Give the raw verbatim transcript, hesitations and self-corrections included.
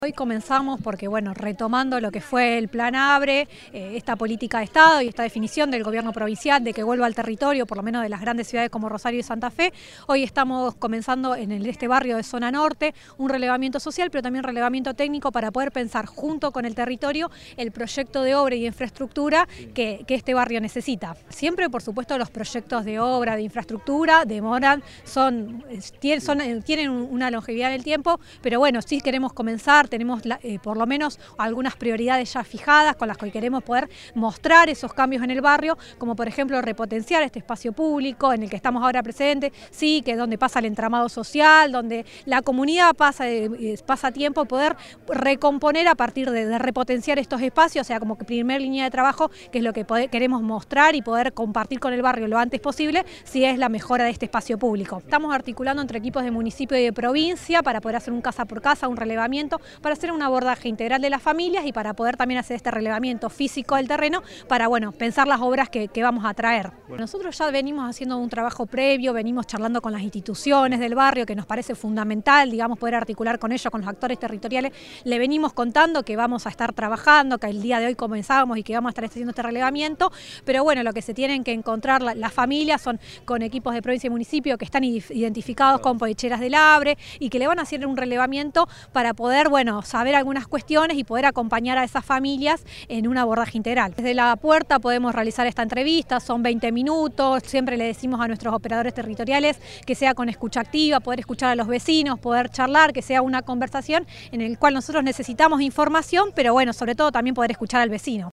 Hoy comenzamos porque, bueno, retomando lo que fue el Plan ABRE, eh, esta política de Estado y esta definición del gobierno provincial de que vuelva al territorio, por lo menos de las grandes ciudades como Rosario y Santa Fe, hoy estamos comenzando en el, este barrio de Zona Norte un relevamiento social, pero también relevamiento técnico para poder pensar junto con el territorio el proyecto de obra y infraestructura que, que este barrio necesita. Siempre, por supuesto, los proyectos de obra, de infraestructura, demoran, son, tienen, son, tienen una longevidad en el tiempo, pero bueno, sí queremos comenzar. Tenemos eh, por lo menos algunas prioridades ya fijadas con las que queremos poder mostrar esos cambios en el barrio, como por ejemplo repotenciar este espacio público en el que estamos ahora presentes, sí, que es donde pasa el entramado social, donde la comunidad pasa, eh, pasa tiempo, poder recomponer a partir de, de repotenciar estos espacios, o sea, como que primer línea de trabajo, que es lo que poder, queremos mostrar y poder compartir con el barrio lo antes posible, si es la mejora de este espacio público. Estamos articulando entre equipos de municipio y de provincia para poder hacer un casa por casa, un relevamiento, para hacer un abordaje integral de las familias y para poder también hacer este relevamiento físico del terreno para, bueno, pensar las obras que, que vamos a traer. Bueno. Nosotros ya venimos haciendo un trabajo previo, venimos charlando con las instituciones del barrio, que nos parece fundamental, digamos, poder articular con ellos, con los actores territoriales. Le venimos contando que vamos a estar trabajando, que el día de hoy comenzamos y que vamos a estar haciendo este relevamiento, pero bueno, lo que se tienen que encontrar la, las familias son con equipos de provincia y municipio que están identificados con Poicheras del ABRE y que le van a hacer un relevamiento para poder, bueno, saber algunas cuestiones y poder acompañar a esas familias en un abordaje integral. Desde la puerta podemos realizar esta entrevista, son veinte minutos, siempre le decimos a nuestros operadores territoriales que sea con escucha activa, poder escuchar a los vecinos, poder charlar, que sea una conversación en la cual nosotros necesitamos información, pero bueno, sobre todo también poder escuchar al vecino.